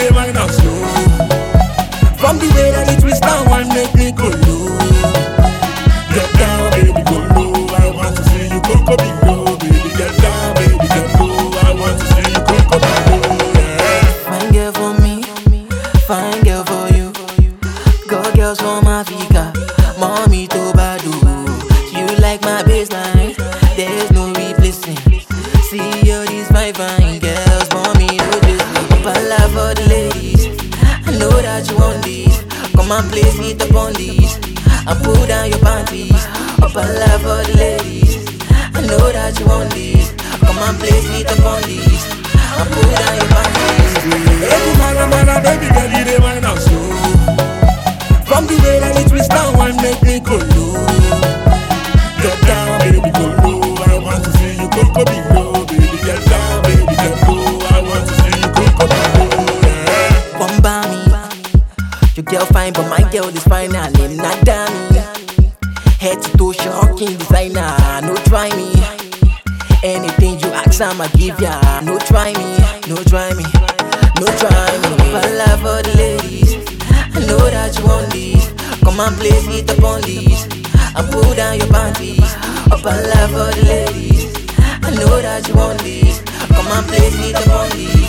they wind up slow. From the way that it twist down and make me go low. Get down, baby, go low. I want to see you go below, baby. Get down, baby, get low. I want to see you go below. Yeah. Fine girl for me, fine girl for you. Got girls from Africa, mommy to Badu. You like my baseline, there's no replacing. See all these fine girls, mommy no just Pala for the ladies, I know that you want these. Come and place it upon these, and pull down your panties. Pala for the ladies, I know that you want these. Come and place it upon these, and pull down your panties. Hey, mara, baby girl, you they wind up slow. From the way that it twist down and make me go low. Get down, baby, go low. I want to see you go below, baby. Get down, baby, get low. I want to see you go below. Yeah. Come by me, your girl fine, but my girl is fine. Her name not Dami. Head to toe, shocking designer. No try me. Anything you ask, I'ma give ya. No try me, no try me, no try me. Pala for the ladies, I know that you want these. Come and place it upon these, and pull down your panties. Pala for the ladies, I know that you want these. Come and place it upon these,